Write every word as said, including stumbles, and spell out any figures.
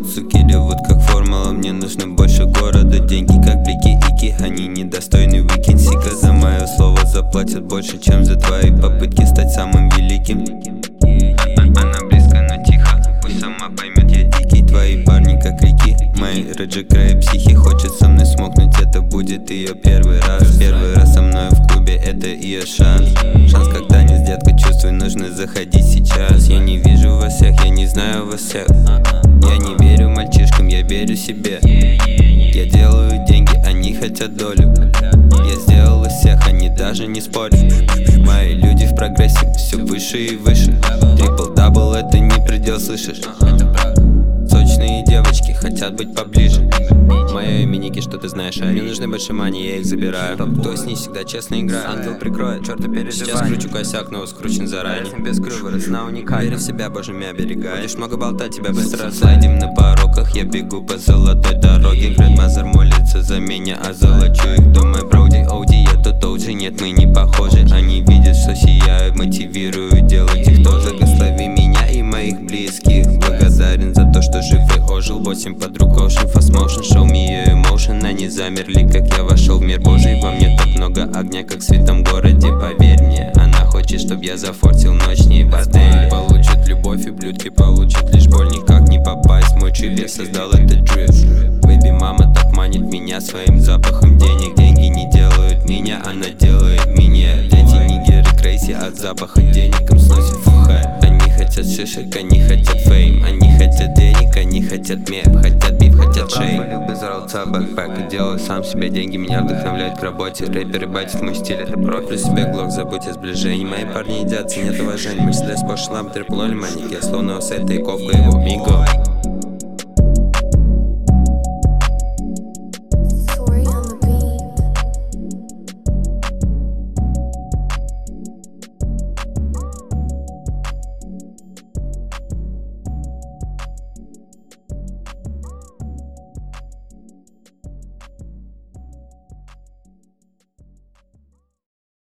Суки ревут как формула, мне нужно больше города. Деньги как блики ики, они недостойны выкинсика. За мое слово заплатят больше, чем за твои попытки стать самым великим. Она близко, но тихо, пусть сама поймет, я дикий. Твои парни как реки, мои раджакраи психи. Хочет со мной смокнуть, это будет ее первый раз. Первый раз со мной в клубе, это ее шанс. Шанс как танец, детка, чувствуй, нужно заходить сейчас. Я не вижу вас всех, я не знаю вас всех. Я не верю мальчишкам, я верю себе. Я делаю деньги, они хотят долю. Я сделал из всех, они даже не спорят. Мои люди в прогрессе, все выше и выше. Трипл-дабл, это не предел, слышишь? Сочные девочки хотят быть поближе. Мое имя Ники, что ты знаешь, а мне нужны больше мани, я их забираю. Кто с ней всегда честно играет. Ангел прикроет, черта переживай. Сейчас кручу косяк, но скручен заранее. Без крува, цена уникальна. Верь в себя, боже, меня оберегай. Будешь много болтать, тебя быстро отследим на пороках. Я бегу по золотой дороге. Грэндмазер молится за меня, а золочу их дома. Броуди, оуди, я тот оуджи, нет, мы не похожи. Они видят, что сияю, мотивирую делать их тоже. Благослови меня и моих близких. Благодарен за то, что жив и ожил. Восемь подруг, ocean, fast motion, show me your emotion. Они замерли, как я вошел в мир Божий. Во мне так много огня, как в святом городе. Поверь мне, она хочет, чтоб я зафортил ночь не в отель. Получит любовь и блюдки, получит лишь боль. Никак не попасть, мой чувак создал этот дрифт. Бэби мама так манит меня своим запахом денег. Деньги не делают меня, она делает меня. Дети нигеры крейси, от запаха денег им сносит фухай. Они хотят шишек, они хотят фейм. Они хотят денег, они хотят мех. Хотят биф, хотят шей. Без ролца, бэкпэк, делаю сам себе деньги. Меня вдохновляют к работе. Рэперы батят, мой стиль это профиль. Себе глок, забудь о сближении. Мои парни едят, ценят уважение. Мерседес, Porsche, ламп, трипл оль, маники. Я словно Осет, тейковка его, миго.